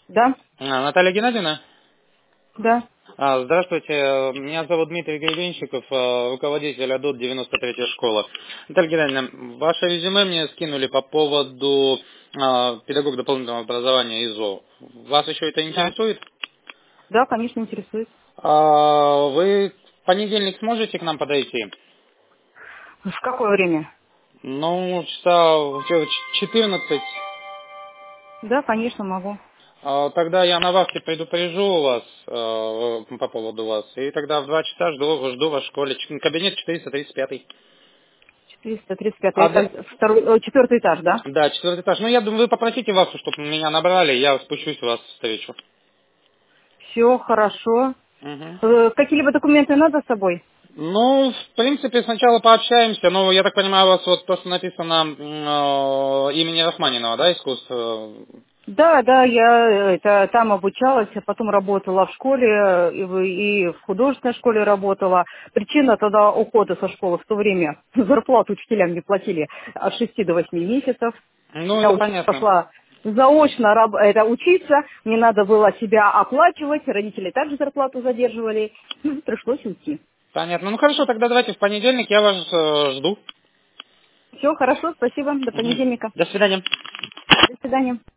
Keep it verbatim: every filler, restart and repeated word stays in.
Да, А, Наталья Геннадьевна? да. А, здравствуйте, меня зовут Дмитрий Гребенщиков, а, руководитель АДОТ девяносто третья школа. Наталья Геннадьевна, ваше резюме мне скинули по поводу а, педагога дополнительного образования ИЗО. Вас еще это Да. интересует? Да, конечно, интересует. А, вы в понедельник сможете к нам подойти? В какое время? Ну, часа в четырнадцать. Да, конечно, могу. А, Тогда я на вахте предупрежу вас э, по поводу вас. И тогда в два часа жду, жду вас в школе. Ч- Кабинет четыреста тридцать пять. четыреста тридцать пять. Адрес? Это второй, э, четвертый этаж, да? Да, четвертый этаж. Ну, я думаю, вы попросите вас, чтобы меня набрали, я спущусь, вас встречу. Все хорошо. Мгм. Э, Какие-либо документы надо с собой? Ну, в принципе, сначала пообщаемся. Ну, я так понимаю, у вас вот то, что написано м, э, имени Рахманинова, да, искусство? Да, да, я э, это, там обучалась, а потом работала в школе э, и, в и в художественной школе работала. Причина тогда ухода со школы в то время зарплату учителям не платили от шести до восьми месяцев. Ну, Я это уч- понятно. пошла заочно раб- это, учиться, мне надо было себя оплачивать, родители также зарплату задерживали, ну, пришлось уйти. Понятно. Ну, хорошо, тогда давайте в понедельник я вас э, жду. Все, хорошо, спасибо, до Мгм. понедельника. До свидания. До свидания.